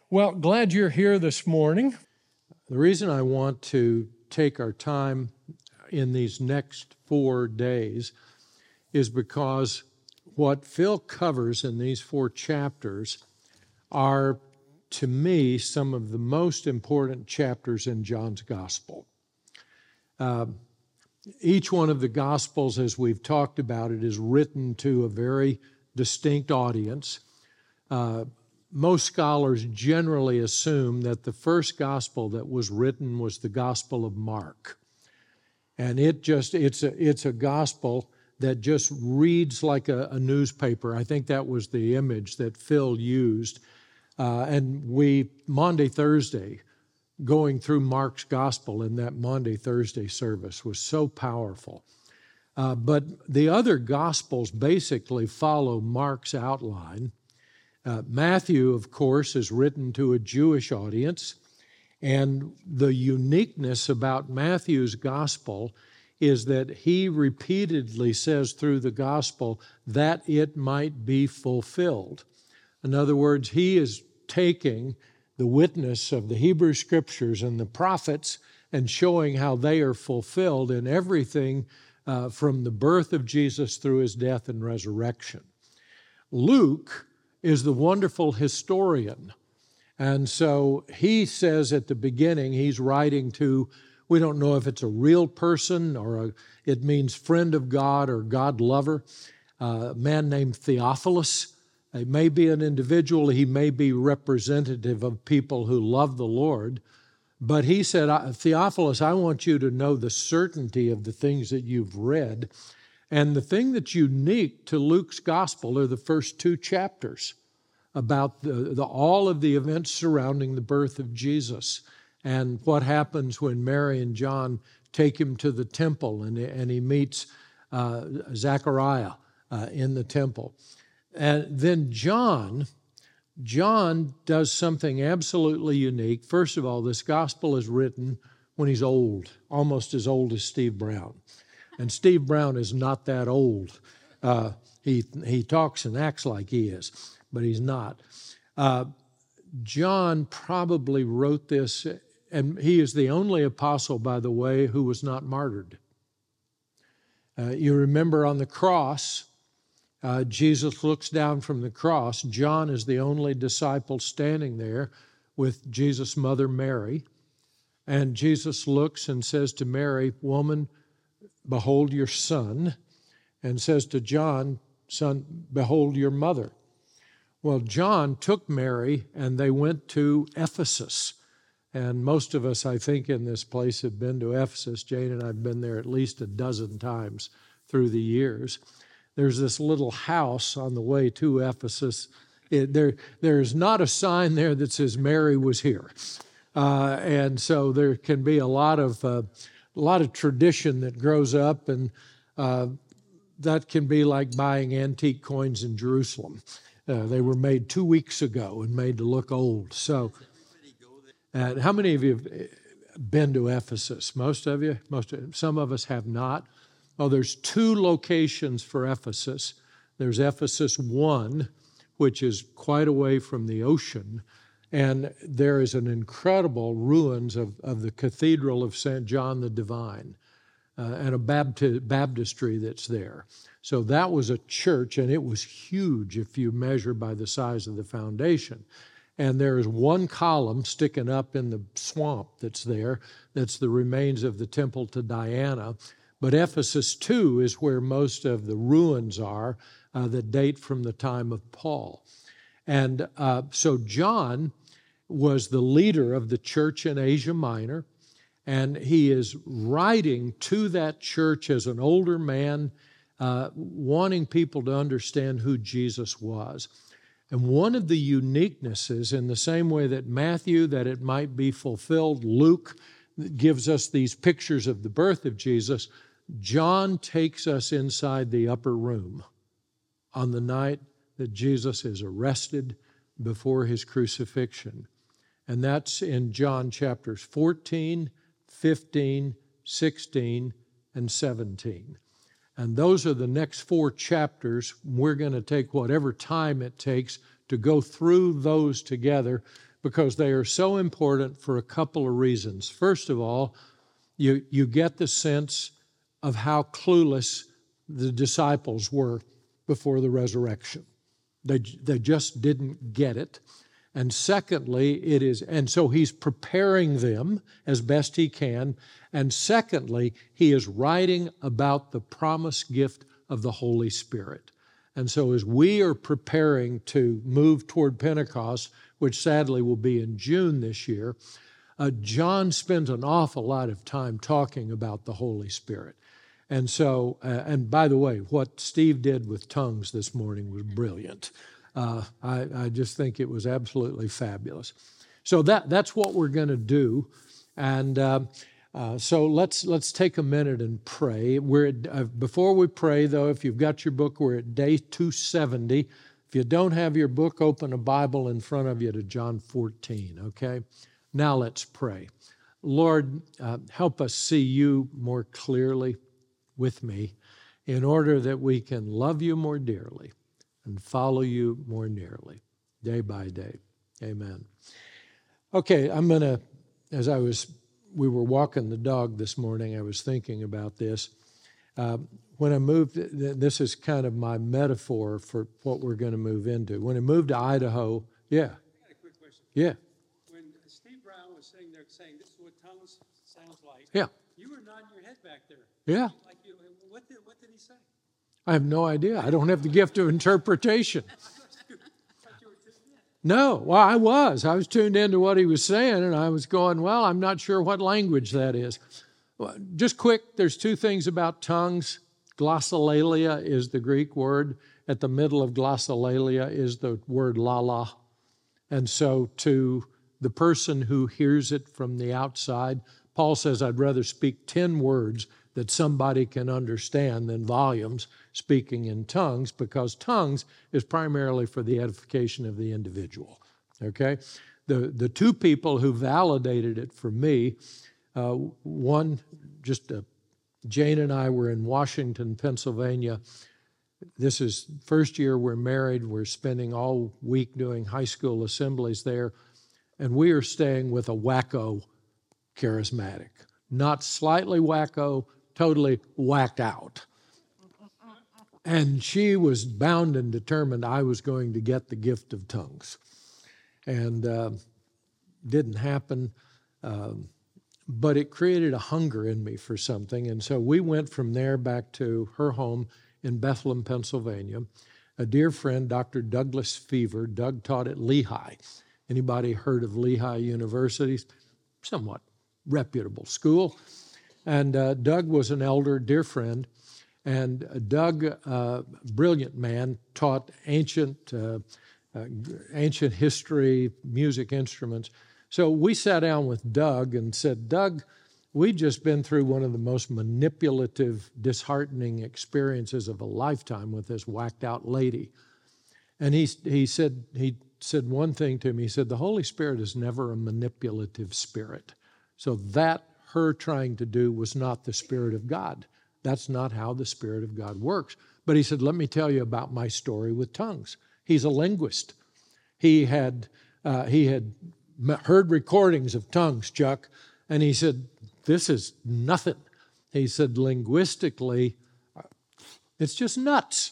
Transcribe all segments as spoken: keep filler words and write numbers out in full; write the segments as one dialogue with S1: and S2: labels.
S1: Well, glad you're here this morning.
S2: The reason I want to take our time in these next four days is because what Phil covers in these four chapters are, to me, some of the most important chapters in John's Gospel. Uh, each one of the Gospels, as we've talked about it, is written to a very distinct audience. Uh, Most scholars generally assume that the first gospel that was written was the Gospel of Mark. And it just, it's a, it's a gospel that just reads like a, a newspaper. I think that was the image that Phil used. Uh, and we, Maundy Thursday, going through Mark's gospel in that Maundy Thursday service was so powerful. Uh, but the other gospels basically follow Mark's outline. Uh, Matthew, of course, is written to a Jewish audience, and the uniqueness about Matthew's gospel is that he repeatedly says through the gospel that it might be fulfilled. In other words, he is taking the witness of the Hebrew Scriptures and the prophets and showing how they are fulfilled in everything uh, from the birth of Jesus through his death and resurrection. Luke is the wonderful historian. And so he says at the beginning, he's writing to, we don't know if it's a real person or a, it means friend of God or God lover, uh, a man named Theophilus. He may be an individual, he may be representative of people who love the Lord. But he said, Theophilus, I want you to know the certainty of the things that you've read. And the thing that's unique to Luke's gospel are the first two chapters about the, the, all of the events surrounding the birth of Jesus and what happens when Mary and John take him to the temple and, and he meets uh, Zechariah uh, in the temple. And then John, John does something absolutely unique. First of all, this gospel is written when he's old, almost as old as Steve Brown. And Steve Brown is not that old. Uh, he he talks and acts like he is, but he's not. Uh, John probably wrote this, and he is the only apostle, by the way, who was not martyred. Uh, you remember on the cross, uh, Jesus looks down from the cross. John is the only disciple standing there with Jesus' mother Mary. And Jesus looks and says to Mary, "Woman, behold your son," and says to John, "Son, behold your mother." Well, John took Mary and they went to Ephesus. And most of us, I think, in this place have been to Ephesus. Jane and I have been there at least a dozen times through the years. There's this little house on the way to Ephesus. It, there, there's not a sign there that says Mary was here. Uh, and so there can be a lot of uh, a lot of tradition that grows up, and uh, that can be like buying antique coins in Jerusalem. Uh, they were made two weeks ago and made to look old. So, and how many of you have been to Ephesus? Most of you? Most of, some of us have not. Oh, there's two locations for Ephesus. There's Ephesus one, which is quite away from the ocean, and there is an incredible ruins of, of the Cathedral of Saint John the Divine uh, and a Baptist, baptistry that's there. So that was a church, and it was huge if you measure by the size of the foundation. And there is one column sticking up in the swamp that's there. That's the remains of the temple to Diana. But Ephesus two is where most of the ruins are uh, that date from the time of Paul. And uh, so John was the leader of the church in Asia Minor, and he is writing to that church as an older man, uh, wanting people to understand who Jesus was. And one of the uniquenesses, in the same way that Matthew, that it might be fulfilled, Luke gives us these pictures of the birth of Jesus, John takes us inside the upper room on the night that Jesus is arrested before his crucifixion. And that's in John chapters fourteen, fifteen, sixteen, and seventeen. And those are the next four chapters. We're going to take whatever time it takes to go through those together because they are so important for a couple of reasons. First of all, you, you get the sense of how clueless the disciples were before the resurrection. They, they just didn't get it. And secondly, it is, and so he's preparing them as best he can. And secondly, he is writing about the promised gift of the Holy Spirit. And so as we are preparing to move toward Pentecost, which sadly will be in June this year, uh, John spends an awful lot of time talking about the Holy Spirit. And so, uh, and by the way, what Steve did with tongues this morning was brilliant. Uh, I, I just think it was absolutely fabulous. So that that's what we're going to do. And uh, uh, so let's let's take a minute and pray. We're at, uh, before we pray, though, if you've got your book, we're at day two seventy. If you don't have your book, open a Bible in front of you to John fourteen, okay? Now let's pray. Lord, uh, help us see you more clearly with me in order that we can love you more dearly and follow you more nearly, day by day. Amen. Okay, I'm going to, as I was, we were walking the dog this morning, I was thinking about this. Uh, when I moved, this is kind of my metaphor for what we're going to move into. When I moved to Idaho, yeah.
S3: I got a quick question.
S2: Yeah.
S3: When Steve Brown was sitting there saying, this is what tongues sounds like,
S2: yeah.
S3: you were nodding your head back there.
S2: Yeah.
S3: Like you, what did, what did he say?
S2: I have no idea. I don't have the gift of interpretation. No, well, I was. I was tuned into what he was saying, and I was going, well, I'm not sure what language that is. Well, just quick, there's two things about tongues. Glossolalia is the Greek word. At the middle of glossolalia is the word lala. And so to the person who hears it from the outside, Paul says, I'd rather speak ten words that somebody can understand than volumes speaking in tongues, because tongues is primarily for the edification of the individual, okay? The, the two people who validated it for me, uh, one, just uh, Jane and I were in Washington, Pennsylvania. This is first year we're married. We're spending all week doing high school assemblies there, and we are staying with a wacko charismatic. Not slightly wacko, totally whacked out. And she was bound and determined I was going to get the gift of tongues. And uh, didn't happen, um, but it created a hunger in me for something. And so we went from there back to her home in Bethlehem, Pennsylvania. A dear friend, Doctor Douglas Fever. Doug taught at Lehigh. Anybody heard of Lehigh University? Somewhat reputable school. And uh, Doug was an elder, dear friend. And uh, Doug, uh, brilliant man, taught ancient, uh, uh, ancient history, music instruments. So we sat down with Doug and said, Doug, we've just been through one of the most manipulative, disheartening experiences of a lifetime with this whacked out lady. And he, he said, he said one thing to me. He said, the Holy Spirit is never a manipulative spirit. So that her trying to do was not the Spirit of God. That's not how the Spirit of God works. But he said, let me tell you about my story with tongues. He's a linguist. He had uh, he had heard recordings of tongues, Chuck, and he said, this is nothing. He said, linguistically, it's just nuts.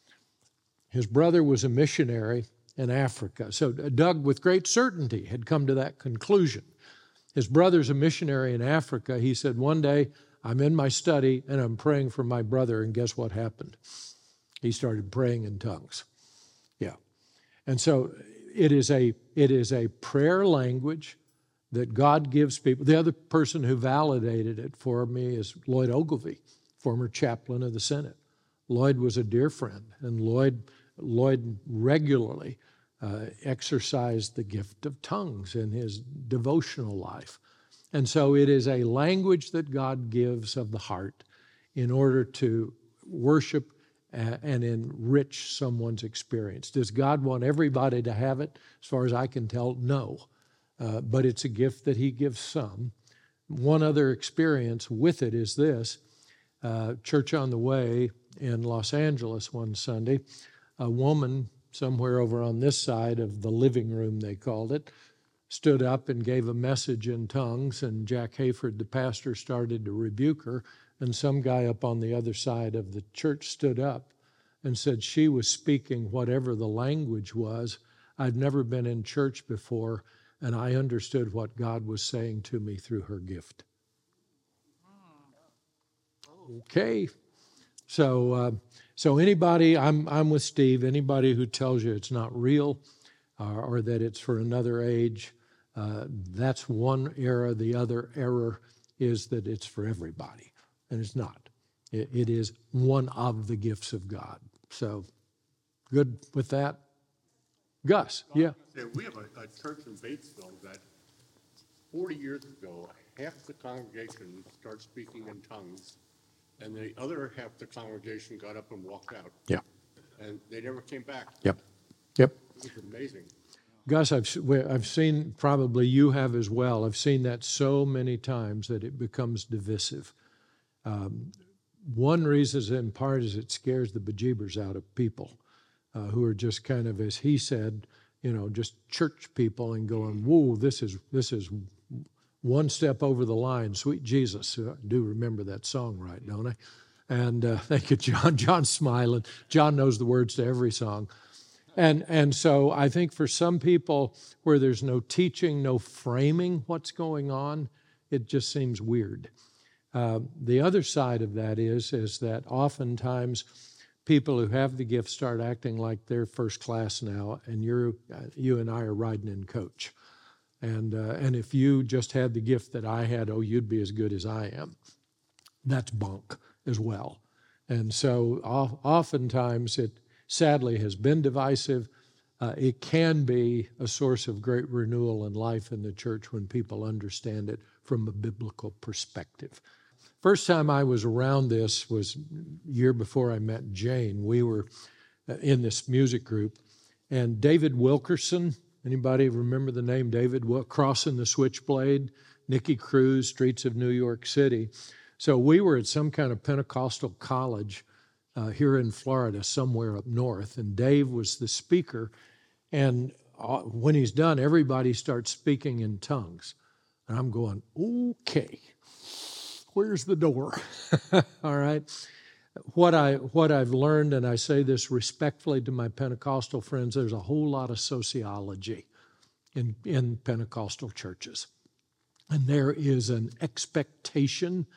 S2: His brother was a missionary in Africa. So Doug, with great certainty, had come to that conclusion. His brother's a missionary in Africa. He said, one day, I'm in my study and I'm praying for my brother, and guess what happened? He started praying in tongues. Yeah. And so it is a it is a prayer language that God gives people. The other person who validated it for me is Lloyd Ogilvie, former chaplain of the Senate. Lloyd was a dear friend, and Lloyd Lloyd regularly uh, exercised the gift of tongues in his devotional life. And so it is a language that God gives of the heart in order to worship and enrich someone's experience. Does God want everybody to have it? As far as I can tell, no. Uh, but it's a gift that he gives some. One other experience with it is this. Uh, Church on the Way in Los Angeles one Sunday, a woman somewhere over on this side of the living room, they called it, stood up and gave a message in tongues, and Jack Hayford, the pastor, started to rebuke her, and some guy up on the other side of the church stood up and said she was speaking whatever the language was. I'd never been in church before, and I understood what God was saying to me through her gift. Okay. So uh, so anybody, I'm I'm with Steve, anybody who tells you it's not real uh, or that it's for another age, uh, that's one error. The other error is that it's for everybody, and it's not. It, it is one of the gifts of God. So good with that? Gus, yeah.
S4: We have a, a church in Batesville that forty years ago, half the congregation started speaking in tongues, and the other half the congregation got up and walked out.
S2: Yeah.
S4: And they never came back.
S2: Yep. Yep.
S4: It was amazing.
S2: Gus, I've s- we- I've seen, probably you have as well, I've seen that so many times that it becomes divisive. Um, one reason is in part is it scares the bejeebers out of people uh, who are just kind of, as he said, you know, just church people and going, whoa, this is this is one step over the line, sweet Jesus. I do remember that song right, don't I? And uh, thank you, John. John's smiling. John knows the words to every song. And and so I think for some people where there's no teaching, no framing what's going on, it just seems weird. Uh, the other side of that is, is that oftentimes people who have the gift start acting like they're first class now, and you're, uh, you and I are riding in coach. And, uh, and if you just had the gift that I had, oh, you'd be as good as I am. That's bunk as well. And so o- oftentimes it sadly has been divisive. Uh, it can be a source of great renewal in life in the church when people understand it from a biblical perspective. First time I was around this was a year before I met Jane. We were in this music group, and David Wilkerson, anybody remember the name David? Crossing the Switchblade, Nicky Cruz, Streets of New York City. So we were at some kind of Pentecostal college uh, here in Florida, somewhere up north, and Dave was the speaker. And uh, when he's done, everybody starts speaking in tongues. And I'm going, okay, where's the door? All right. What, I, what I've learned, and I say this respectfully to my Pentecostal friends, there's a whole lot of sociology in, in Pentecostal churches. And there is an expectation,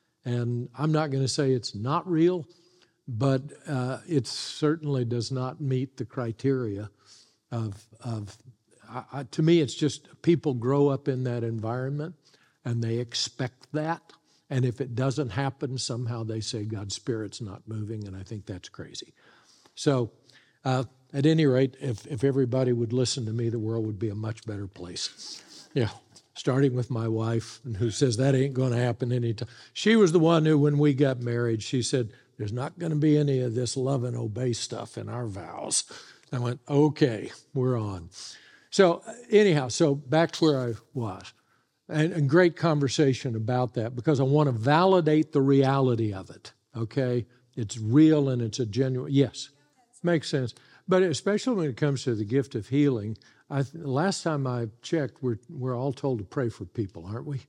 S2: and I'm not going to say it's not real, but uh, it certainly does not meet the criteria of, of I, I, to me, it's just people grow up in that environment and they expect that. And if it doesn't happen, somehow they say God's Spirit's not moving, and I think that's crazy. So uh, at any rate, if, if everybody would listen to me, the world would be a much better place. Yeah, starting with my wife, and who says that ain't going to happen anytime. She was the one who, when we got married, she said, there's not going to be any of this love and obey stuff in our vows. I went, okay, we're on. So anyhow, so back to where I was. And, and great conversation about that, because I want to validate the reality of it, okay? It's real and it's a genuine, yes, makes sense. But especially when it comes to the gift of healing, I, last time I checked, we're, we're all told to pray for people, aren't we?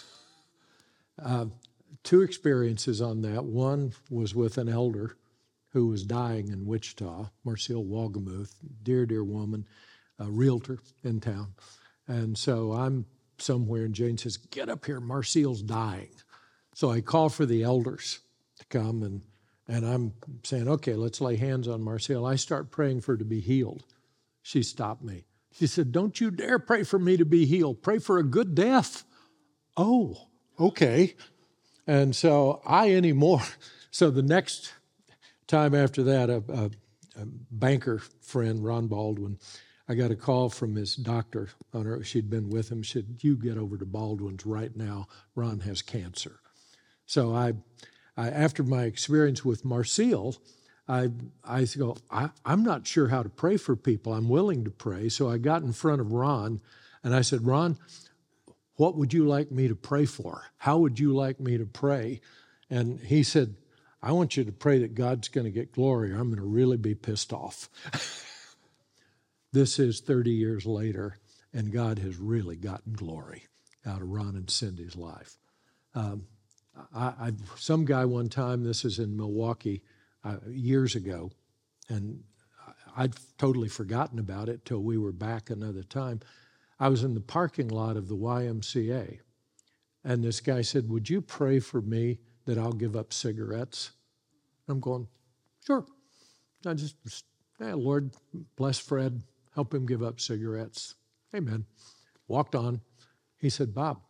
S2: uh, two experiences on that. One was with an elder who was dying in Wichita, Marcille Wogemuth, dear, dear woman, a realtor in town. And so I'm somewhere, and Jane says, get up here, Marcille's dying. So I call for the elders to come, and, and I'm saying, okay, let's lay hands on Marcille. I start praying for her to be healed. She stopped me. She said, don't you dare pray for me to be healed. Pray for a good death. Oh, okay. And so I anymore. So the next time after that, a, a, a banker friend, Ron Baldwin, I got a call from his doctor on her. She'd been with him. She said, you get over to Baldwin's right now. Ron has cancer. So I, I after my experience with Marcille, I, I go, I, I'm not sure how to pray for people. I'm willing to pray. So I got in front of Ron, and I said, Ron, what would you like me to pray for? How would you like me to pray? And he said, I want you to pray that God's going to get glory, or I'm going to really be pissed off. This is thirty years later, and God has really gotten glory out of Ron and Cindy's life. Um, I, I, some guy one time, this is in Milwaukee uh, years ago, and I'd totally forgotten about it till we were back another time. I was in the parking lot of the Y M C A, and this guy said, "Would you pray for me that I'll give up cigarettes?" I'm going, "Sure." I just, hey, Lord, bless Fred, help him give up cigarettes. Amen. Walked on. He said, "Bob,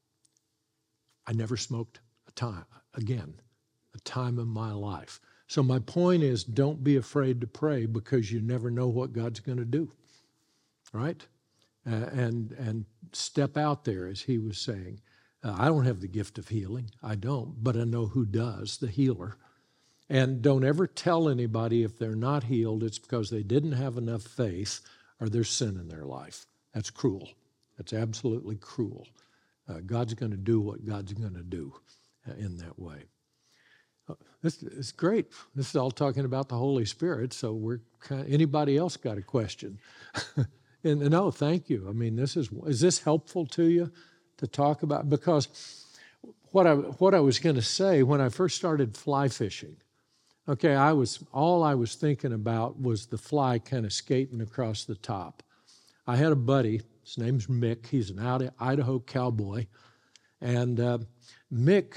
S2: I never smoked a time again, a time in my life." So my point is, don't be afraid to pray, because you never know what God's going to do, right? Uh, and and step out there, as he was saying. Uh, I don't have the gift of healing. I don't, but I know who does, the healer. And don't ever tell anybody if they're not healed, it's because they didn't have enough faith or there's sin in their life. That's cruel. That's absolutely cruel. Uh, God's going to do what God's going to do uh, in that way. Uh, this is great. This is all talking about the Holy Spirit, so we're kind of, anybody else got a question? and, and no, thank you. I mean, this is, is this helpful to you to talk about? Because what I, what I was going to say when I first started fly fishing, okay, I was, all I was thinking about was the fly kind of skating across the top. I had a buddy, his name's Mick, he's an Idaho cowboy, and uh, Mick,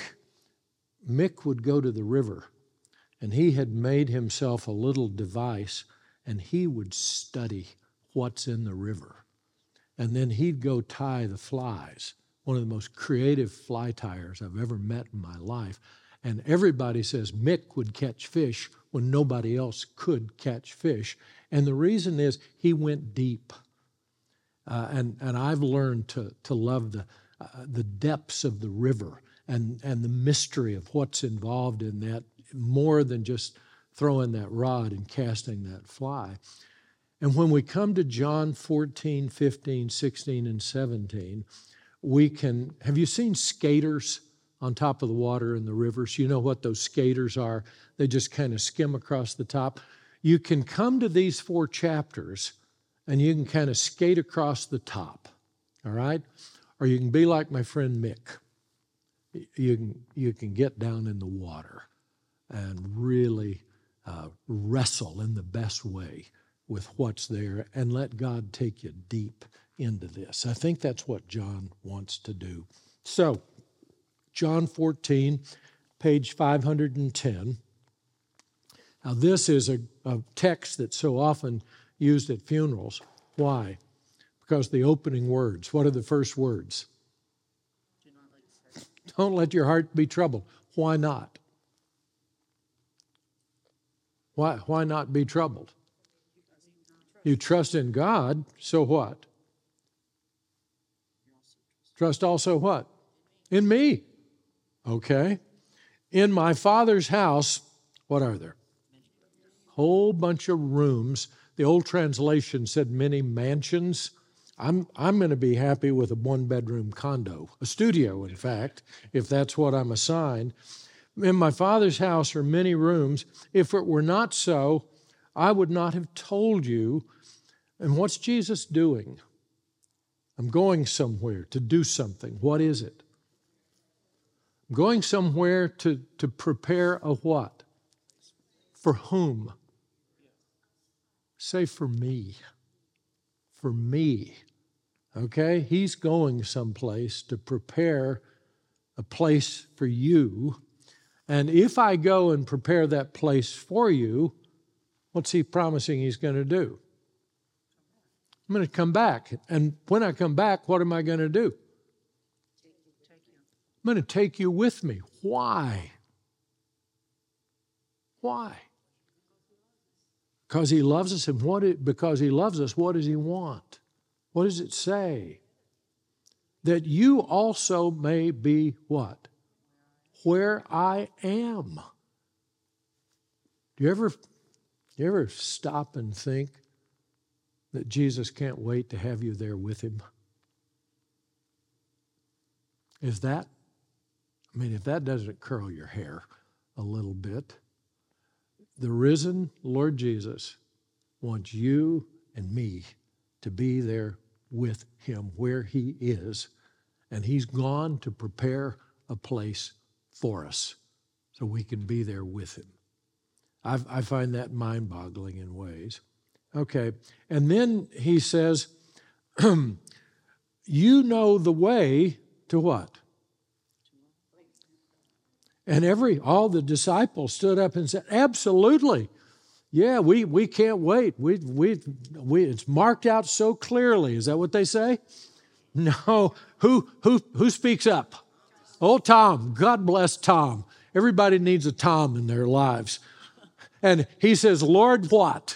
S2: Mick would go to the river, and he had made himself a little device, and he would study what's in the river. And then he'd go tie the flies, one of the most creative fly tiers I've ever met in my life. And everybody says Mick would catch fish when nobody else could catch fish. And the reason is he went deep. Uh, and, and I've learned to, to love the, uh, the depths of the river and, and the mystery of what's involved in that, more than just throwing that rod and casting that fly. And when we come to John fourteen, fifteen, sixteen, and seventeen, we can, have you seen skaters on top of the water in the rivers? You know what those skaters are? They just kind of skim across the top. You can come to these four chapters and you can kind of skate across the top, all right? Or you can be like my friend Mick. You can, you can get down in the water and really uh, wrestle in the best way with what's there and let God take you deep into this. I think that's what John wants to do. So, John fourteen, page five hundred ten. Now, this is a, a text that's so often used at funerals. Why? Because the opening words, what are the first words? Do not let your heart. Don't let your heart be troubled. Why not? Why, why not be troubled? You trust in God, so what? Trust also what? In me. Okay. In my Father's house, what are there? Whole bunch of rooms. The old translation said many mansions. I'm, I'm going to be happy with a one-bedroom condo, a studio, in fact, if that's what I'm assigned. In my Father's house are many rooms. If it were not so, I would not have told you. And what's Jesus doing? I'm going somewhere to do something. What is it? I'm going somewhere to, to prepare a what? For whom? Say for me. For me. Okay? He's going someplace to prepare a place for you. And if I go and prepare that place for you, what's he promising he's going to do? I'm going to come back. And when I come back, what am I going to do? I'm going to take you with me. Why? Why? Because he loves us. And what it, because he loves us, what does he want? What does it say? That you also may be what? Where I am. Do you ever, do you ever stop and think that Jesus can't wait to have you there with him? Is that, I mean, if that doesn't curl your hair a little bit, the risen Lord Jesus wants you and me to be there with him where he is, and he's gone to prepare a place for us so we can be there with him. I've, I find that mind-boggling in ways. Okay, and then he says, you know the way to what? And every all the disciples stood up and said, absolutely. Yeah, we, we can't wait. We, we, we, it's marked out so clearly. Is that what they say? No. Who, who, who speaks up? Oh, Tom. God bless Tom. Everybody needs a Tom in their lives. And he says, Lord, what?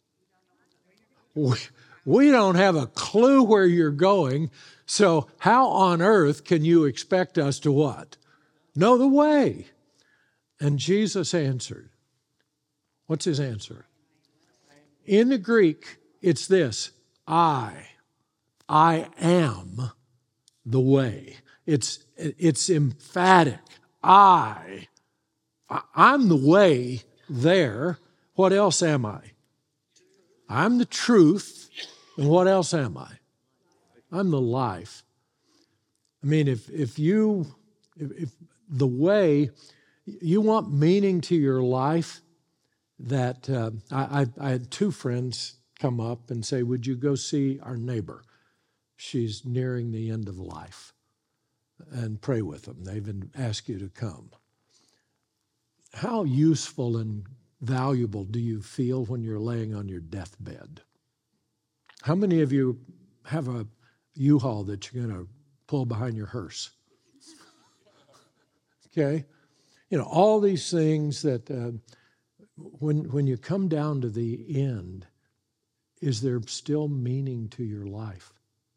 S2: We, we don't have a clue where you're going, so how on earth can you expect us to what? Know the way. And Jesus answered. What's his answer? In the Greek, it's this: I, I am the way. It's, it's emphatic. I, I'm the way there. What else am I? I'm the truth. And what else am I? I'm the life. I mean, if if you, if, if the way, you want meaning to your life, that uh, I, I, I had two friends come up and say, would you go see our neighbor? She's nearing the end of life, and pray with them. They've been asked you to come. How useful and valuable do you feel when you're laying on your deathbed? How many of you have a U-Haul that you're going to pull behind your hearse? Okay? You know, all these things that uh, when, when you come down to the end, is there still meaning to your life?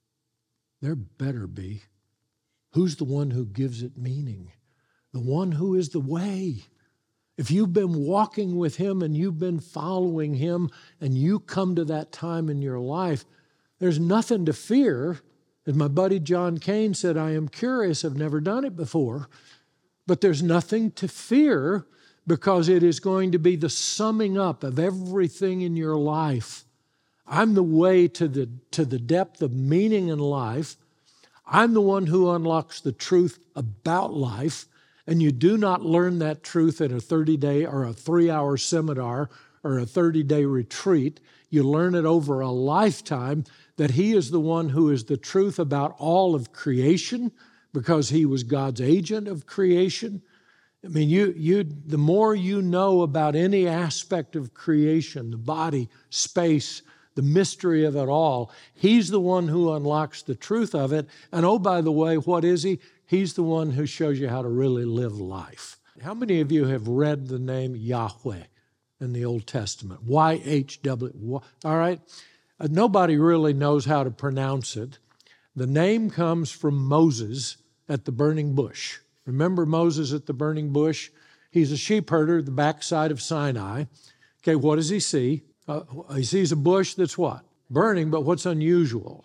S2: There better be. Who's the one who gives it meaning? The one who is the way. If you've been walking with him and you've been following him and you come to that time in your life, there's nothing to fear. As my buddy John Kane said, I am curious, I've never done it before, but there's nothing to fear because it is going to be the summing up of everything in your life. I'm the way to the, to the depth of meaning in life. I'm the one who unlocks the truth about life. And you do not learn that truth in a thirty-day or a three-hour seminar or a thirty-day retreat. You learn it over a lifetime, that he is the one who is the truth about all of creation because he was God's agent of creation. I mean, you, you, the more you know about any aspect of creation, the body, space, the mystery of it all, he's the one who unlocks the truth of it. And oh, by the way, what is he? He's the one who shows you how to really live life. How many of you have read the name Yahweh in the Old Testament? Y H W. All right? Uh, nobody really knows how to pronounce it. The name comes from Moses at the burning bush. Remember Moses at the burning bush? He's a sheep herder at the backside of Sinai. Okay, what does he see? Uh, he sees a bush that's what? Burning, but what's unusual?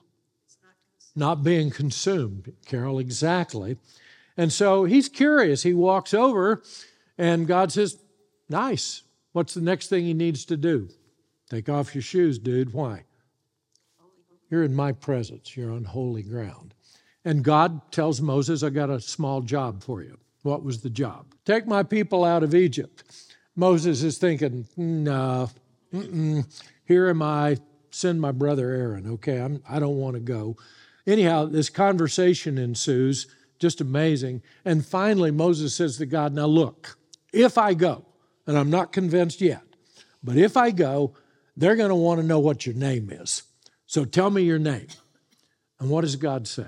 S2: Not being consumed, Carol, exactly. And so he's curious. He walks over, and God says, nice. What's the next thing he needs to do? Take off your shoes, dude. Why? You're in my presence. You're on holy ground. And God tells Moses, I got a small job for you. What was the job? Take my people out of Egypt. Moses is thinking, no, mm-mm, here am I. Send my brother Aaron. Okay, I'm, I don't want to go. Anyhow, this conversation ensues, just amazing. And finally, Moses says to God, now look, if I go, and I'm not convinced yet, but if I go, they're going to want to know what your name is. So tell me your name. And what does God say?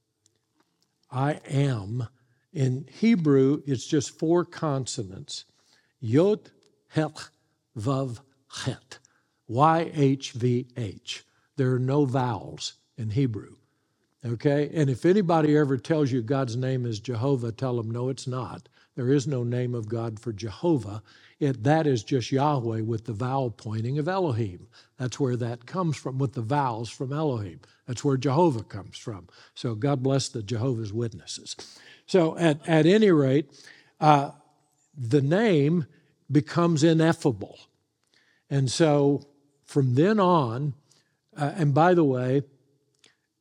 S2: I am. In Hebrew, it's just four consonants. Yod, Heth, Vav, Het. Y H V H. There are no vowels in Hebrew. Okay? And if anybody ever tells you God's name is Jehovah, tell them, no, it's not. There is no name of God for Jehovah. It, that is just Yahweh with the vowel pointing of Elohim. That's where that comes from, with the vowels from Elohim. That's where Jehovah comes from. So God bless the Jehovah's Witnesses. So at, at any rate, uh, the name becomes ineffable. And so from then on, uh, and by the way,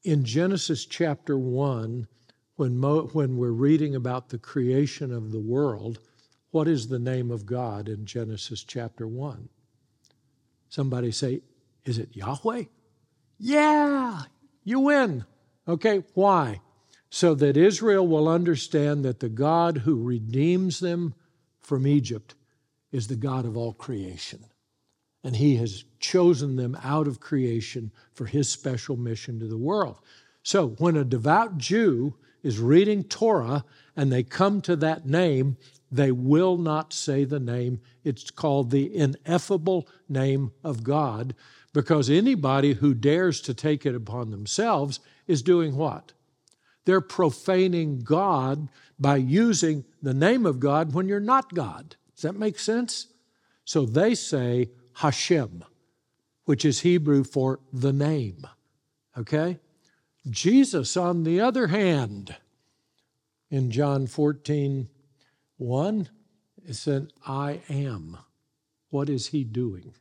S2: in Genesis chapter one, when, Mo, when we're reading about the creation of the world, what is the name of God in Genesis chapter one? Somebody say, is it Yahweh? Yeah, you win. Okay, why? So that Israel will understand that the God who redeems them from Egypt is the God of all creation. And he has chosen them out of creation for his special mission to the world. So when a devout Jew is reading Torah and they come to that name, they will not say the name. It's called the ineffable name of God, because anybody who dares to take it upon themselves is doing what? They're profaning God by using the name of God when you're not God. Does that make sense? So they say Hashem, which is Hebrew for the name. Okay? Jesus, on the other hand, in John fourteen one, it said, I am. What is he doing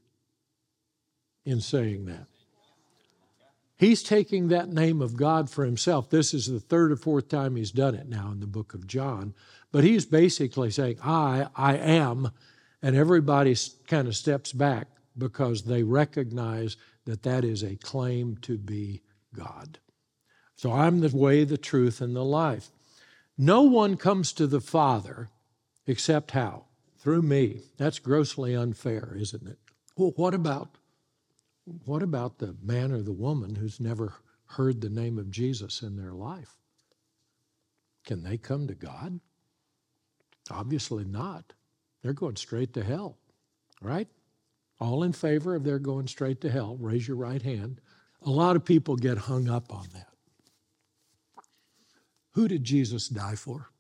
S2: in saying that? He's taking that name of God for himself. This is the third or fourth time he's done it now in the book of John. But he's basically saying, I, I am, and everybody kind of steps back because they recognize that that is a claim to be God. So I'm the way, the truth, and the life. No one comes to the Father except how? Through me. That's grossly unfair, isn't it? Well, what about, what about the man or the woman who's never heard the name of Jesus in their life? Can they come to God? Obviously not. They're going straight to hell, right? All in favor of their going straight to hell, raise your right hand. A lot of people get hung up on that. Who did Jesus die for?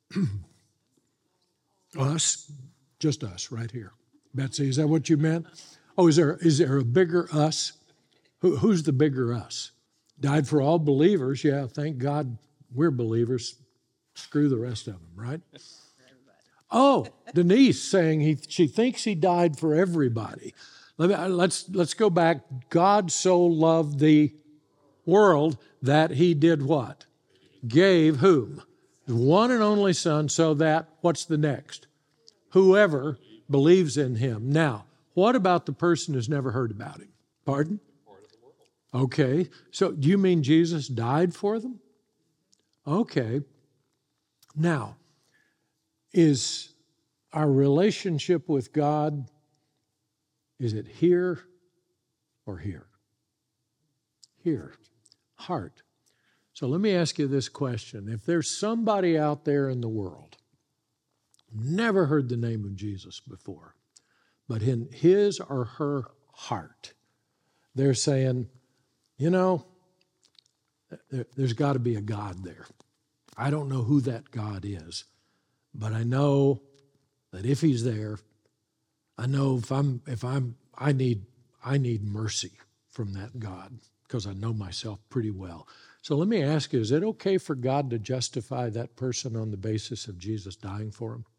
S2: Us, just us right here. Betsy, is that what you meant? Oh, is there is there a bigger us? Who, who's the bigger us? Died for all believers. Yeah, thank God we're believers. Screw the rest of them, right? Oh, Denise saying he she thinks he died for everybody. Let me, let's let's go back. God so loved the world that he did what? Gave whom? His one and only Son, so that, what's the next? Whoever believes in him. Now, what about the person who's never heard about him? Pardon? Okay, so do you mean Jesus died for them? Okay. Now, is our relationship with God, is it here or here? Here. Heart. So let me ask you this question. If there's somebody out there in the world, never heard the name of Jesus before, but in his or her heart, they're saying, you know, there's got to be a God there. I don't know who that God is, but I know that if he's there, I know if I'm if I'm I need I need mercy from that God, because I know myself pretty well. So let me ask you, is it okay for God to justify that person on the basis of Jesus dying for him?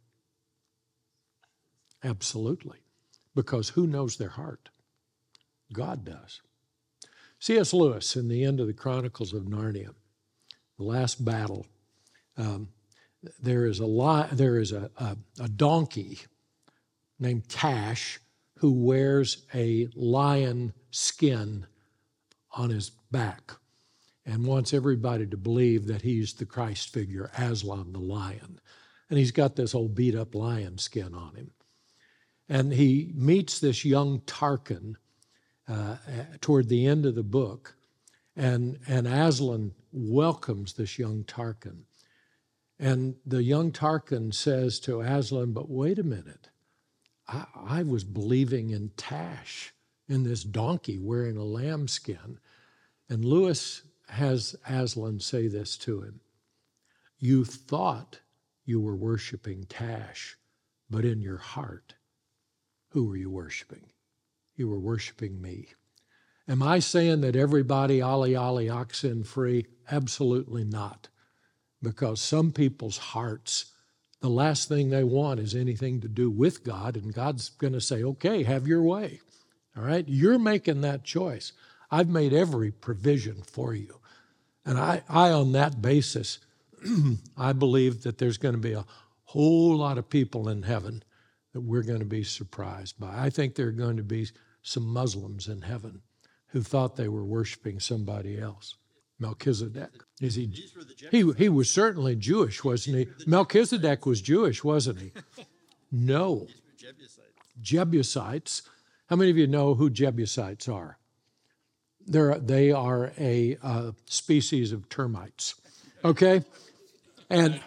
S2: Absolutely. Because who knows their heart? God does. C S Lewis, in the end of the Chronicles of Narnia, the last battle, um, there is a li- there is a, a, a donkey named Tash who wears a lion skin on his back and wants everybody to believe that he's the Christ figure, Aslan the lion. And he's got this old beat-up lion skin on him. And he meets this young Tarkin uh, toward the end of the book, and, and Aslan welcomes this young Tarkin. And the young Tarkin says to Aslan, but wait a minute, I, I was believing in Tash, in this donkey wearing a lambskin. And Lewis has Aslan say this to him. You thought you were worshiping Tash, but in your heart, who were you worshiping? You were worshiping me. Am I saying that everybody ollie ollie oxen free? Absolutely not. Because some people's hearts, the last thing they want is anything to do with God, and God's going to say, okay, have your way. All right? You're making that choice. I've made every provision for you. And I, I on that basis, I believe that there's going to be a whole lot of people in heaven that we're going to be surprised by. I think there are going to be some Muslims in heaven who thought they were worshiping somebody else. Melchizedek. Is he, he, he was certainly Jewish, wasn't he? Melchizedek was Jewish, wasn't he? No. Jebusites. How many of you know who Jebusites are? They're, they are a uh, species of termites, okay? And,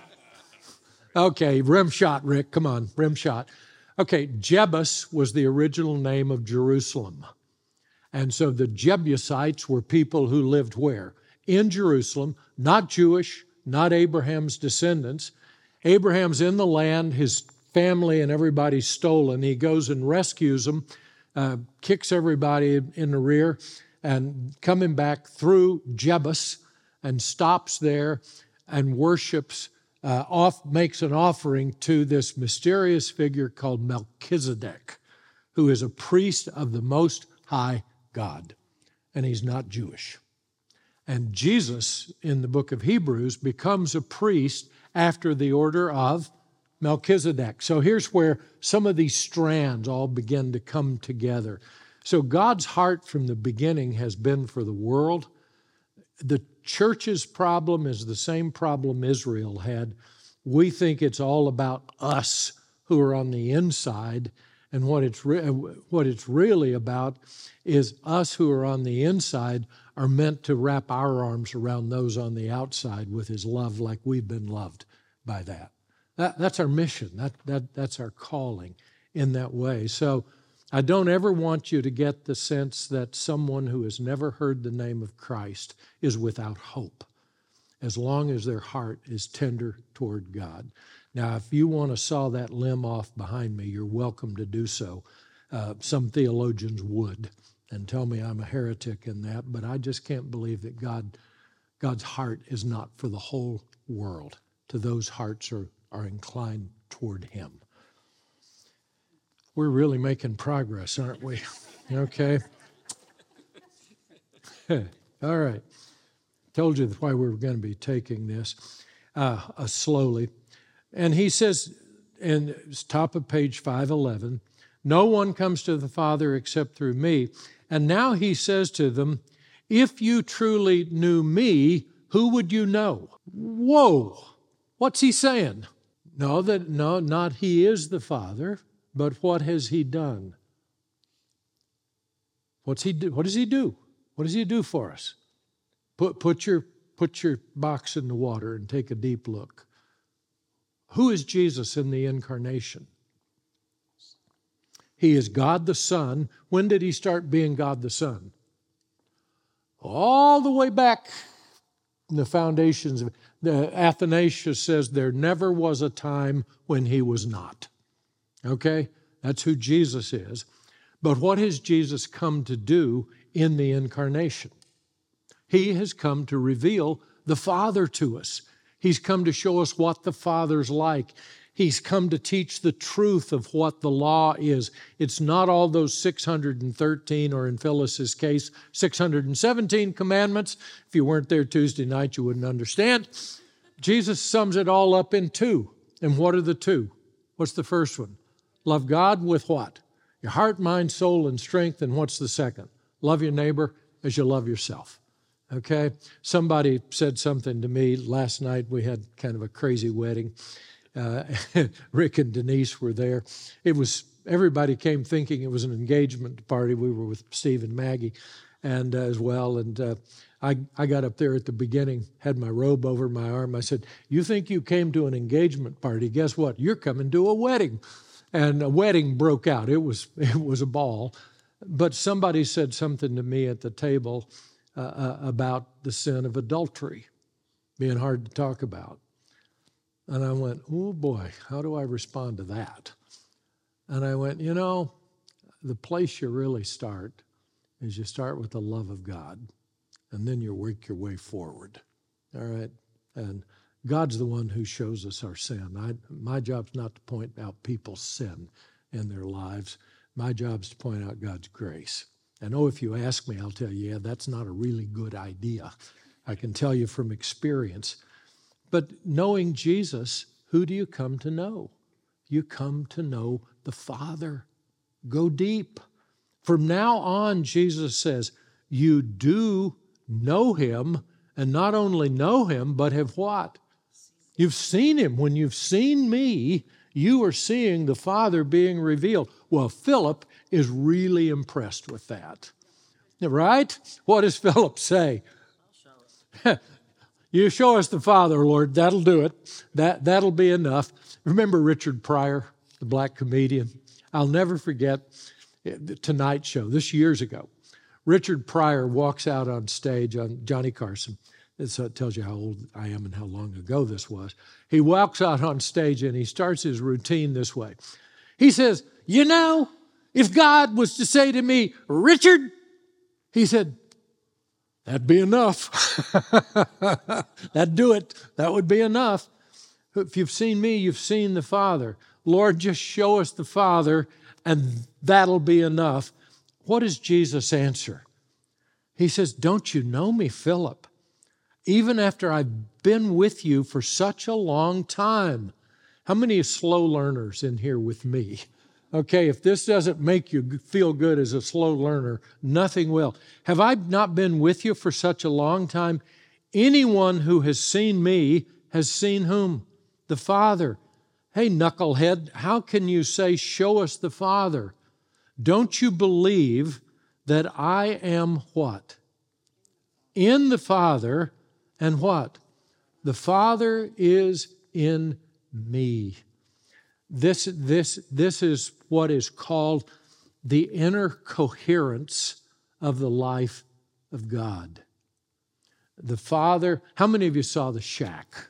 S2: okay, rim shot, Rick, come on, rim shot. Okay, Jebus was the original name of Jerusalem. And so the Jebusites were people who lived where? In Jerusalem, not Jewish, not Abraham's descendants. Abraham's in the land, his family and everybody's stolen. He goes and rescues them, uh, kicks everybody in the rear, and coming back through Jebus and stops there and worships, uh, off, makes an offering to this mysterious figure called Melchizedek, who is a priest of the Most High God, and he's not Jewish. And Jesus, in the book of Hebrews, becomes a priest after the order of Melchizedek. So here's where some of these strands all begin to come together. So God's heart from the beginning has been for the world. The church's problem is the same problem Israel had. We think it's all about us who are on the inside, and what it's re- what it's really about is us who are on the inside are meant to wrap our arms around those on the outside with his love like we've been loved by that. that that's our mission. That, that, that's our calling in that way. So I don't ever want you to get the sense that someone who has never heard the name of Christ is without hope, as long as their heart is tender toward God. Now, if you want to saw that limb off behind me, you're welcome to do so. Uh, some theologians would and tell me I'm a heretic in that, but I just can't believe that God, God's heart is not for the whole world. To those hearts are, are inclined toward him. We're really making progress, aren't we? Okay. All right. Told you why we were going to be taking this uh, uh, slowly. And he says, in top of page five eleven, no one comes to the Father except through me. And now he says to them, if you truly knew me, who would you know? Whoa! What's he saying? No, that no, not he is the Father, but what has he done? What's he do? What does he do? What does he do for us? Put, put, your, put your box in the water and take a deep look. Who is Jesus in the incarnation? He is God the Son. When did he start being God the Son? All the way back in the foundations of the Athanasius says there never was a time when he was not. Okay? That's who Jesus is. But what has Jesus come to do in the incarnation? He has come to reveal the Father to us. He's come to show us what the Father's like. He's come to teach the truth of what the law is. It's not all those six hundred thirteen, or in Phyllis's case, six hundred seventeen commandments. If you weren't there Tuesday night, you wouldn't understand. Jesus sums it all up in two. And what are the two? What's the first one? Love God with what? Your heart, mind, soul, and strength. And what's the second? Love your neighbor as you love yourself. Okay? Somebody said something to me last night. We had kind of a crazy wedding. Uh, Rick and Denise were there. It was, everybody came thinking it was an engagement party. We were with Steve and Maggie and uh, as well. And uh, I, I got up there at the beginning, had my robe over my arm. I said, you think you came to an engagement party? Guess what? You're coming to a wedding. And a wedding broke out. It was, it was a ball. But somebody said something to me at the table uh, uh, about the sin of adultery being hard to talk about. And I went, oh boy, how do I respond to that? And I went, you know, the place you really start is you start with the love of God, and then you work your way forward. All right? And God's the one who shows us our sin. I, my job's not to point out people's sin in their lives. My job's to point out God's grace. And oh, if you ask me, I'll tell you, yeah, that's not a really good idea. I can tell you from experience. But knowing Jesus, who do you come to know? You come to know the Father. Go deep. From now on, Jesus says, you do know him, and not only know him, but have what? You've seen him. When you've seen me, you are seeing the Father being revealed. Well, Philip is really impressed with that. Right? What does Philip say? You show us the Father, Lord. That'll do it. That, that'll be enough. Remember Richard Pryor, the black comedian? I'll never forget the Tonight Show, this years ago. Richard Pryor walks out on stage on Johnny Carson. So it tells you how old I am and how long ago this was. He walks out on stage and he starts his routine this way. He says, you know, if God was to say to me, Richard, he said, that'd be enough. That'd do it. That would be enough. If you've seen me, you've seen the Father. Lord, just show us the Father, and that'll be enough. What does Jesus answer? He says, don't you know me, Philip? Even after I've been with you for such a long time. How many slow learners in here with me? Okay, if this doesn't make you feel good as a slow learner, nothing will. Have I not been with you for such a long time? Anyone who has seen me has seen whom? The Father. Hey, knucklehead, how can you say, show us the Father? Don't you believe that I am what? In the Father, and what? The Father is in me. This, this, this is what is called the inner coherence of the life of God. The Father, how many of you saw The Shack?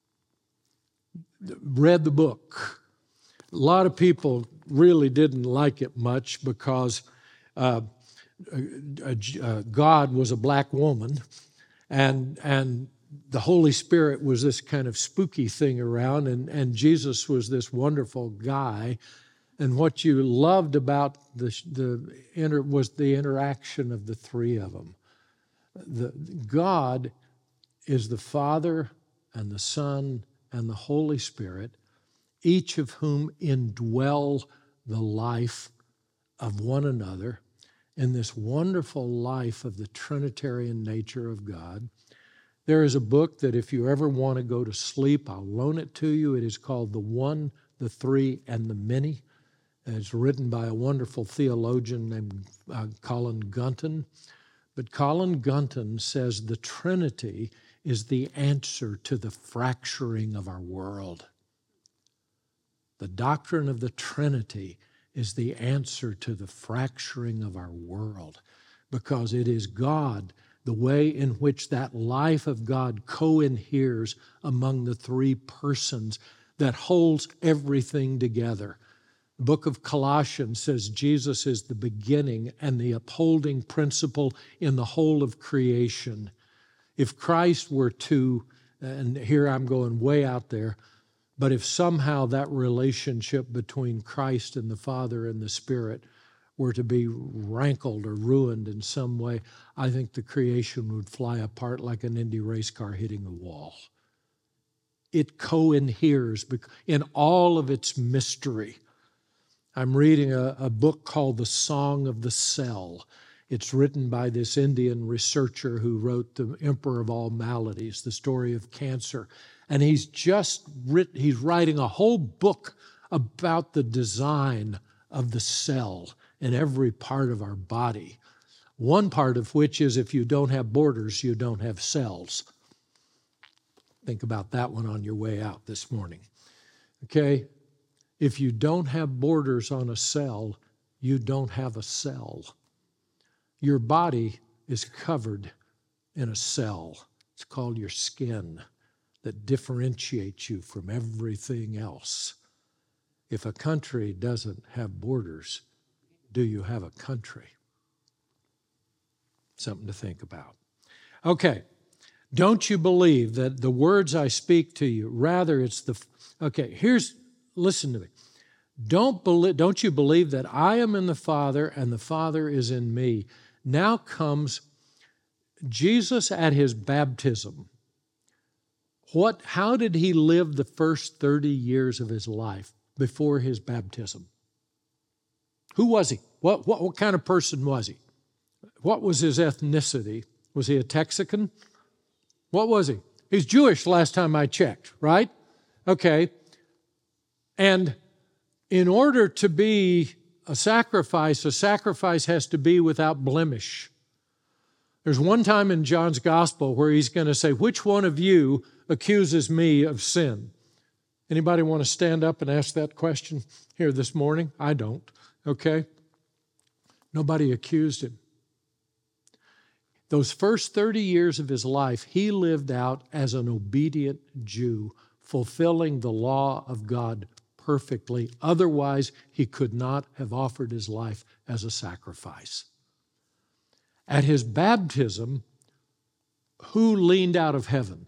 S2: Read the book? A lot of people really didn't like it much because uh, uh, uh, God was a black woman, and and the Holy Spirit was this kind of spooky thing around, and, and Jesus was this wonderful guy. And what you loved about the, the inter, was the interaction of the three of them. The, God is the Father and the Son and the Holy Spirit, each of whom indwell the life of one another in this wonderful life of the Trinitarian nature of God. There is a book that if you ever want to go to sleep, I'll loan it to you. It is called The One, the Three, and the Many. And it's written by a wonderful theologian named uh, Colin Gunton. But Colin Gunton says the Trinity is the answer to the fracturing of our world. The doctrine of the Trinity is the answer to the fracturing of our world, because it is God, the way in which that life of God co-inheres among the three persons, that holds everything together. The book of Colossians says Jesus is the beginning and the upholding principle in the whole of creation. If Christ were to, and here I'm going way out there, but if somehow that relationship between Christ and the Father and the Spirit were to be rankled or ruined in some way, I think the creation would fly apart like an Indy race car hitting a wall. It co-inheres in all of its mystery. I'm reading a, a book called The Song of the Cell. It's written by this Indian researcher who wrote The Emperor of All Maladies, the story of cancer. And he's just written, he's writing a whole book about the design of the cell in every part of our body. One part of which is if you don't have borders, you don't have cells. Think about that one on your way out this morning. Okay? If you don't have borders on a cell, you don't have a cell. Your body is covered in a cell. It's called your skin, that differentiates you from everything else. If a country doesn't have borders, do you have a country? Something to think about. Okay, don't you believe that the words I speak to you, rather it's the, okay, here's, listen to me. Don't believe, don't you believe that I am in the Father and the Father is in me? Now comes Jesus at his baptism, what, how did he live the first thirty years of his life before his baptism? Who was he? What, what, what kind of person was he? What was his ethnicity? Was he a Texican? What was he? He's Jewish last time I checked, right? Okay. And in order to be a sacrifice, a sacrifice has to be without blemish. There's one time in John's gospel where he's going to say, which one of you accuses me of sin? Anybody want to stand up and ask that question here this morning? I don't, okay? Nobody accused him. Those first thirty years of his life, he lived out as an obedient Jew, fulfilling the law of God perfectly. Otherwise, he could not have offered his life as a sacrifice. At his baptism, who leaned out of heaven?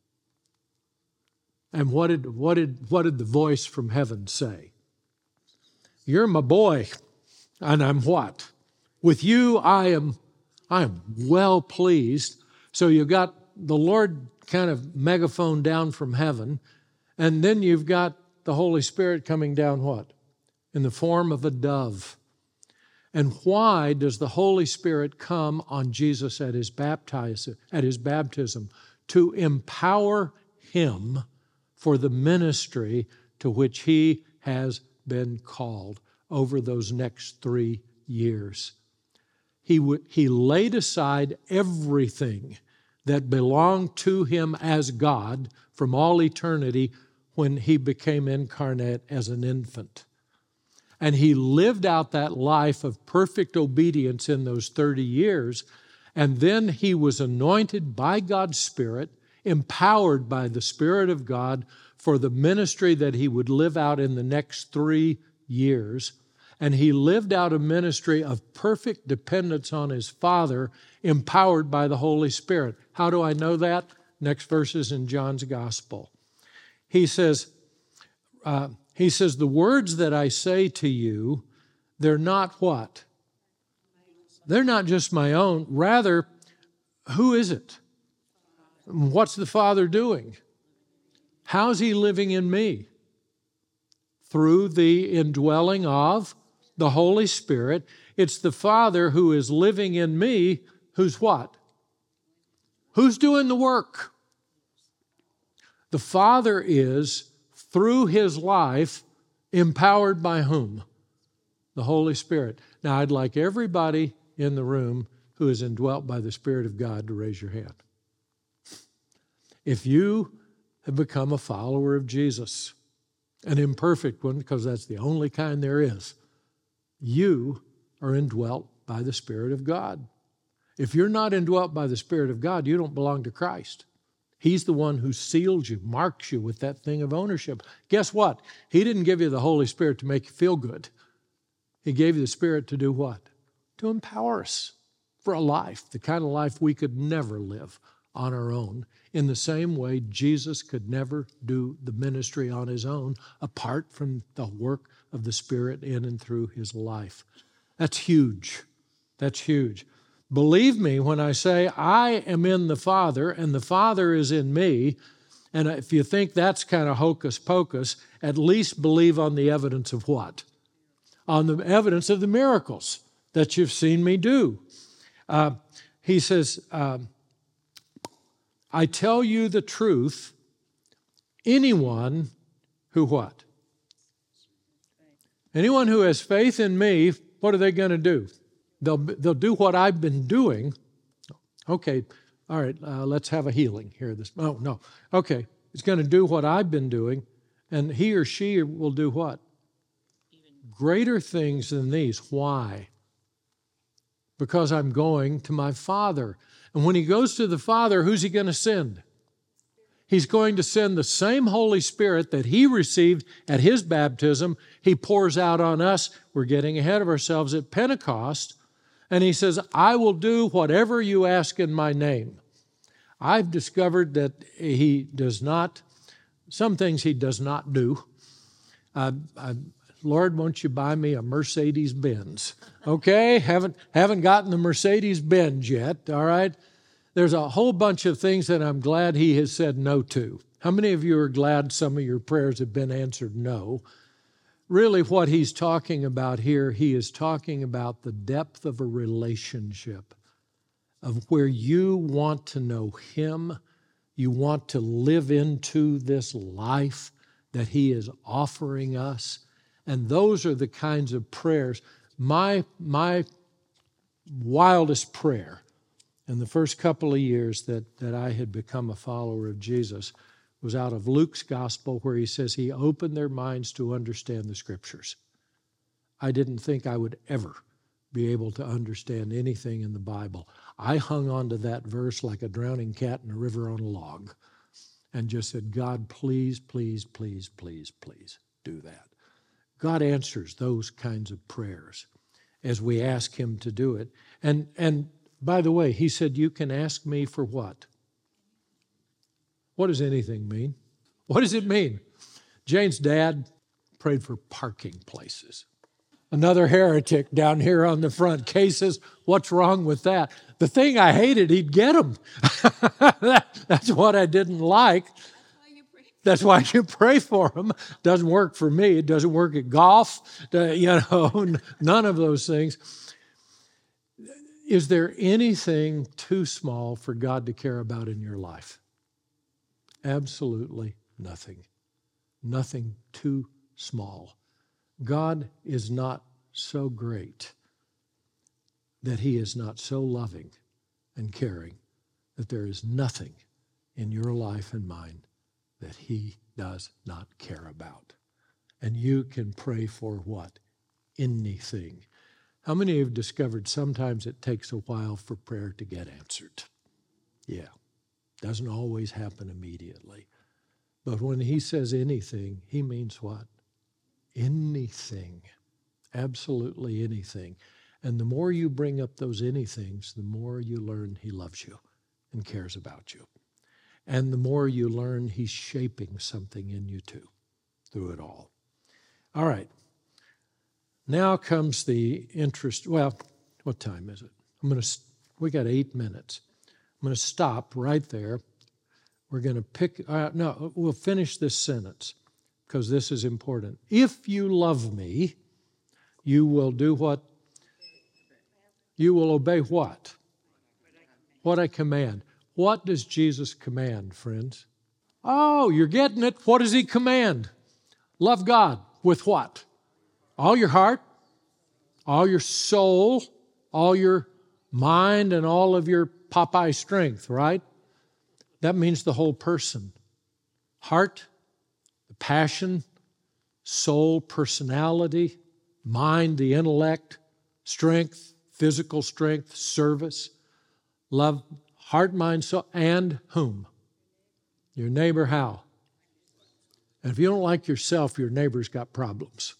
S2: And what did, what did, what did the voice from heaven say? You're my boy, and I'm what? With you, I am, I am well pleased. So you've got the Lord kind of megaphone down from heaven, and then you've got the Holy Spirit coming down what? In the form of a dove. And why does the Holy Spirit come on Jesus at his baptism, at his baptism? To empower him for the ministry to which he has been called over those next three years. He, w- he laid aside everything that belonged to him as God from all eternity when he became incarnate as an infant. And he lived out that life of perfect obedience in those thirty years. And then he was anointed by God's Spirit, empowered by the Spirit of God for the ministry that he would live out in the next three years. And he lived out a ministry of perfect dependence on his Father, empowered by the Holy Spirit. How do I know that? Next verses in John's Gospel. He says, uh, he says, the words that I say to you, they're not what? They're not just my own. Rather, who is it? What's the Father doing? How's he living in me? Through the indwelling of the Holy Spirit. It's the Father who is living in me, who's what? Who's doing the work? The Father is, through his life, empowered by whom? The Holy Spirit. Now, I'd like everybody in the room who is indwelt by the Spirit of God to raise your hand. If you have become a follower of Jesus, an imperfect one, because that's the only kind there is, you are indwelt by the Spirit of God. If you're not indwelt by the Spirit of God, you don't belong to Christ. He's the one who seals you, marks you with that thing of ownership. Guess what? He didn't give you the Holy Spirit to make you feel good. He gave you the Spirit to do what? To empower us for a life, the kind of life we could never live on our own. In the same way, Jesus could never do the ministry on his own apart from the work of the Spirit in and through his life. That's huge. That's huge. Believe me when I say I am in the Father and the Father is in me. And if you think that's kind of hocus pocus, at least believe on the evidence of what? On the evidence of the miracles that you've seen me do. Uh, he says, uh, I tell you the truth, anyone who what? Anyone who has faith in me, what are they going to do? They'll, they'll do what I've been doing. Okay, all right, uh, let's have a healing here. This, oh, no. Okay, it's going to do what I've been doing, and he or she will do what? Greater things than these. Why? Because I'm going to my Father. And when he goes to the Father, who's he going to send? He's going to send the same Holy Spirit that he received at his baptism. He pours out on us. We're getting ahead of ourselves at Pentecost. And he says, I will do whatever you ask in my name. I've discovered that he does not, some things he does not do. Uh, I, Lord, won't you buy me a Mercedes-Benz? Okay, haven't, haven't gotten the Mercedes-Benz yet, all right? There's a whole bunch of things that I'm glad he has said no to. How many of you are glad some of your prayers have been answered no? Really what he's talking about here, he is talking about the depth of a relationship, of where you want to know him, you want to live into this life that he is offering us. And those are the kinds of prayers. My, my wildest prayer in the first couple of years that, that I had become a follower of Jesus was out of Luke's gospel, where he says he opened their minds to understand the scriptures. I didn't think I would ever be able to understand anything in the Bible. I hung on to that verse like a drowning cat in a river on a log and just said, God, please, please, please, please, please do that. God answers those kinds of prayers as we ask him to do it. And, and by the way, he said, you can ask me for what? What does anything mean? What does it mean? Jane's dad prayed for parking places. Another heretic down here on the front. Kay says, what's wrong with that? The thing I hated, he'd get them. That's what I didn't like. That's why you pray for them. Doesn't work for me. It doesn't work at golf. You know, none of those things. Is there anything too small for God to care about in your life? Absolutely nothing. Nothing too small. God is not so great that he is not so loving and caring that there is nothing in your life and mine that he does not care about. And you can pray for what? Anything. How many have discovered sometimes it takes a while for prayer to get answered? Yeah. Doesn't always happen immediately. But when he says anything, he means what? Anything. Absolutely anything. And the more you bring up those anythings, the more you learn he loves you and cares about you. And the more you learn he's shaping something in you too, through it all. All right. Now comes the interest. Well, what time is it? I'm going to, we got eight minutes. I'm going to stop right there. We're going to pick, uh, no, we'll finish this sentence because this is important. If you love me, you will do what? You will obey what? What I command. What does Jesus command, friends? Oh, you're getting it. What does he command? Love God with what? All your heart, all your soul, all your mind, and all of your Popeye strength, right? That means the whole person. Heart, the passion, soul, personality, mind, the intellect, strength, physical strength, service, love, heart, mind, soul, and whom? Your neighbor, how? And if you don't like yourself, your neighbor's got problems.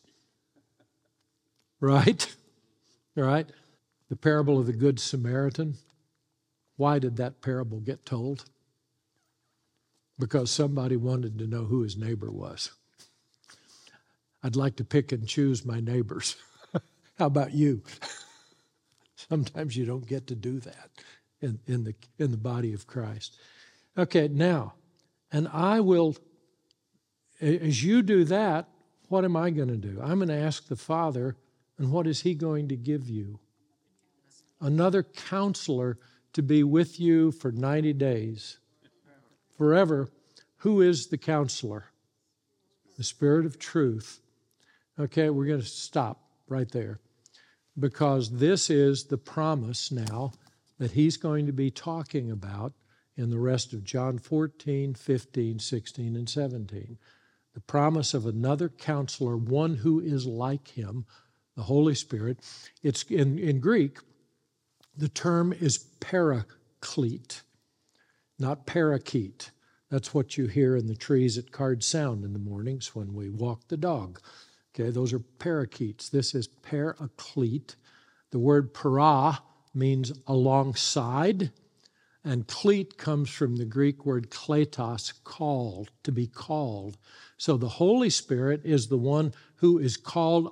S2: Right? Right? The parable of the Good Samaritan. Why did that parable get told? Because somebody wanted to know who his neighbor was. I'd like to pick and choose my neighbors. How about you? Sometimes you don't get to do that in, in the in the body of Christ. Okay, now, and I will, as you do that, what am I going to do? I'm going to ask the Father, and what is he going to give you? Another counselor to be with you for ninety days, forever. Who is the counselor? The Spirit of truth. Okay, we're going to stop right there because this is the promise now that he's going to be talking about in the rest of John fourteen, fifteen, sixteen, and seventeen. The promise of another counselor, one who is like him, the Holy Spirit. It's in, in Greek, the term is paraclete, not parakeet. That's what you hear in the trees at Card Sound in the mornings when we walk the dog. Okay, those are parakeets. This is paraclete. The word para means alongside, and cleat comes from the Greek word kletos, called, to be called. So the Holy Spirit is the one who is called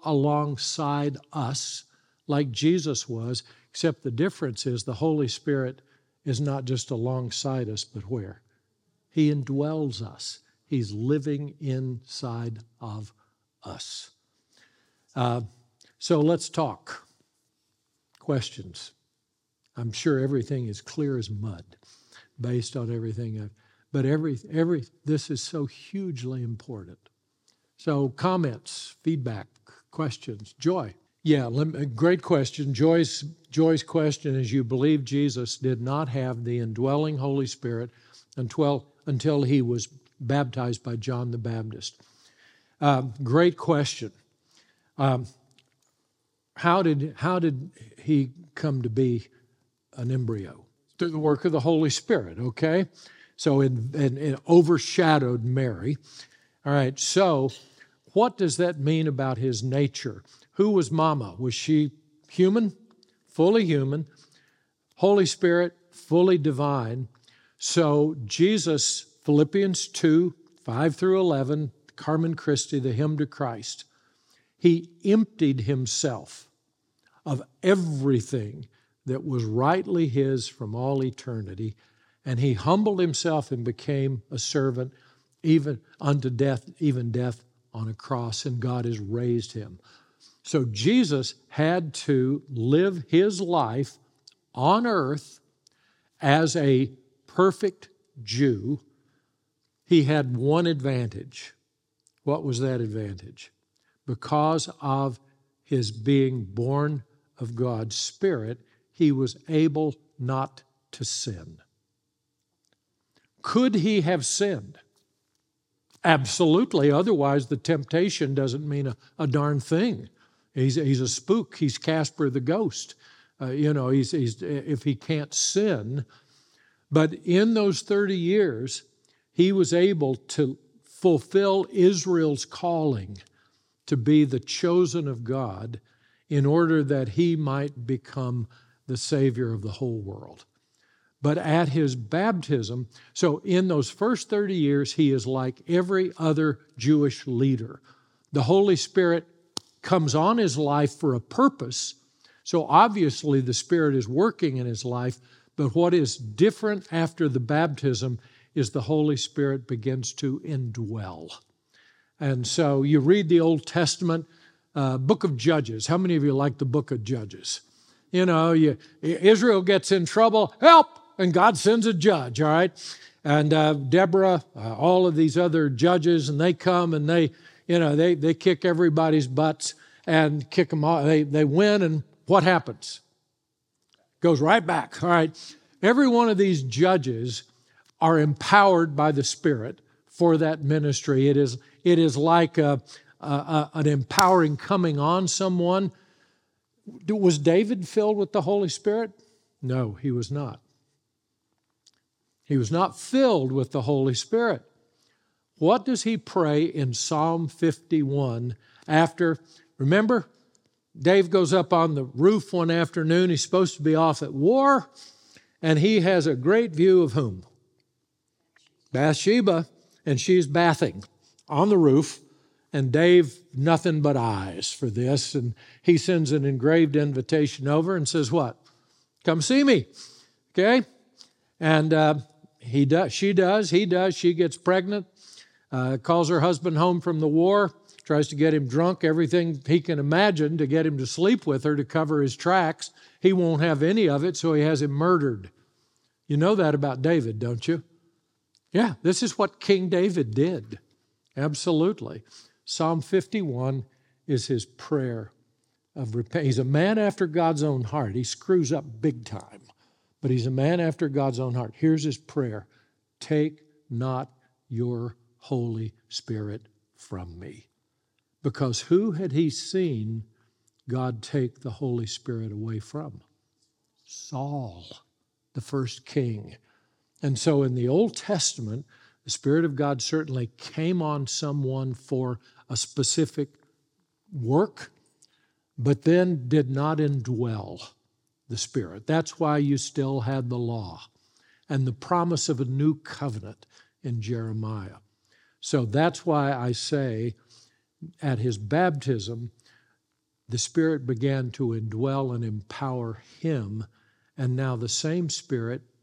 S2: alongside us, like Jesus was, except the difference is the Holy Spirit is not just alongside us, but where? He indwells us. He's living inside of us. Uh, so let's talk. Questions. I'm sure everything is clear as mud based on everything. I've, but every, every, this is so hugely important. So comments, feedback, questions. Joy. Yeah, let me, great question. Joy's, Joy's question is, you believe Jesus did not have the indwelling Holy Spirit until, until he was baptized by John the Baptist. Um, great question. Um, how did, how did he come to be an embryo? Through the work of the Holy Spirit, okay? So it, it, it overshadowed Mary. All right, so what does that mean about his nature? Who was Mama? Was she human? Fully human. Holy Spirit, fully divine. So Jesus, Philippians two, five through eleven, Carmen Christi, the hymn to Christ, he emptied himself of everything that was rightly his from all eternity, and he humbled himself and became a servant even unto death, even death on a cross, and God has raised him. So Jesus had to live his life on earth as a perfect Jew. He had one advantage. What was that advantage? Because of his being born of God's Spirit, he was able not to sin. Could he have sinned? Absolutely. Otherwise, the temptation doesn't mean a, a darn thing. He's, he's a spook. He's Casper the ghost. Uh, you know, he's, he's, if he can't sin. But in those thirty years, he was able to fulfill Israel's calling to be the chosen of God in order that he might become the Savior of the whole world. But at his baptism, so in those first thirty years, he is like every other Jewish leader. The Holy Spirit comes on his life for a purpose. So obviously the Spirit is working in his life, but what is different after the baptism is the Holy Spirit begins to indwell. And so you read the Old Testament, uh, book of Judges. How many of you like the book of Judges? You know, you, Israel gets in trouble, help, and God sends a judge, all right? And uh, Deborah, uh, all of these other judges, and they come and they, you know, they, they kick everybody's butts and kick them off. They, they win, and what happens? Goes right back, all right? Every one of these judges are empowered by the Spirit for that ministry. It is, it is like a, a, a, an empowering coming on someone. Was David filled with the Holy Spirit? No, he was not. He was not filled with the Holy Spirit. What does he pray in Psalm fifty-one after, remember, Dave goes up on the roof one afternoon. He's supposed to be off at war, and he has a great view of whom? Bathsheba, and she's bathing on the roof, and Dave, nothing but eyes for this, and he sends an engraved invitation over and says, what? Come see me, okay? And uh, he does, she does, he does, she gets pregnant, uh, calls her husband home from the war, tries to get him drunk, everything he can imagine to get him to sleep with her to cover his tracks. He won't have any of it, so he has him murdered. You know that about David, don't you? Yeah, this is what King David did. Absolutely. Psalm fifty-one is his prayer of repentance. He's a man after God's own heart. He screws up big time, but he's a man after God's own heart. Here's his prayer. Take not your Holy Spirit from me. Because who had he seen God take the Holy Spirit away from? Saul, the first king. And so in the Old Testament, the Spirit of God certainly came on someone for a specific work, but then did not indwell the Spirit. That's why you still had the law and the promise of a new covenant in Jeremiah. So that's why I say at his baptism, the Spirit began to indwell and empower him, and now the same Spirit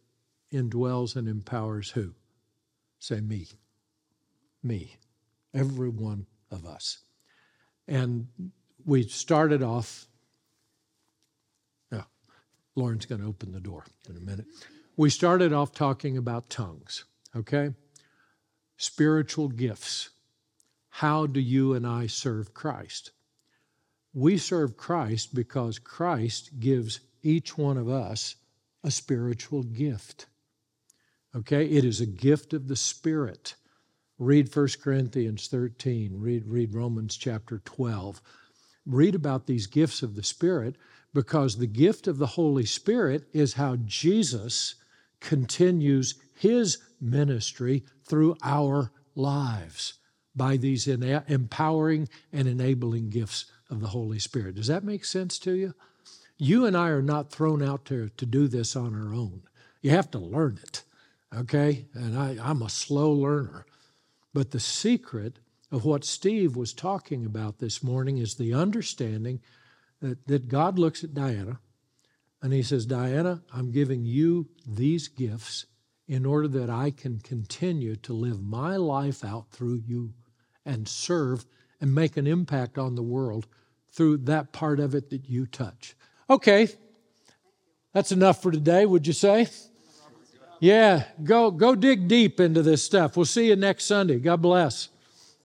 S2: indwells and empowers who? Say me. Me. Every one of us. And we started off, oh, Lauren's going to open the door in a minute. We started off talking about tongues, okay? Spiritual gifts. How do you and I serve Christ? We serve Christ because Christ gives each one of us a spiritual gift. Okay? It is a gift of the Spirit. Read First Corinthians thirteen. Read, read Romans chapter twelve. Read about these gifts of the Spirit, because the gift of the Holy Spirit is how Jesus continues His ministry through our lives by these ena- empowering and enabling gifts of the Holy Spirit. Does that make sense to you? You and I are not thrown out there to do this on our own. You have to learn it, okay? And I, I'm a slow learner. But the secret of what Steve was talking about this morning is the understanding that, that God looks at Diana and He says, Diana, I'm giving you these gifts in order that I can continue to live my life out through you and serve and make an impact on the world through that part of it that you touch. Okay, that's enough for today, would you say? Yeah, go, go dig deep into this stuff. We'll see you next Sunday. God bless.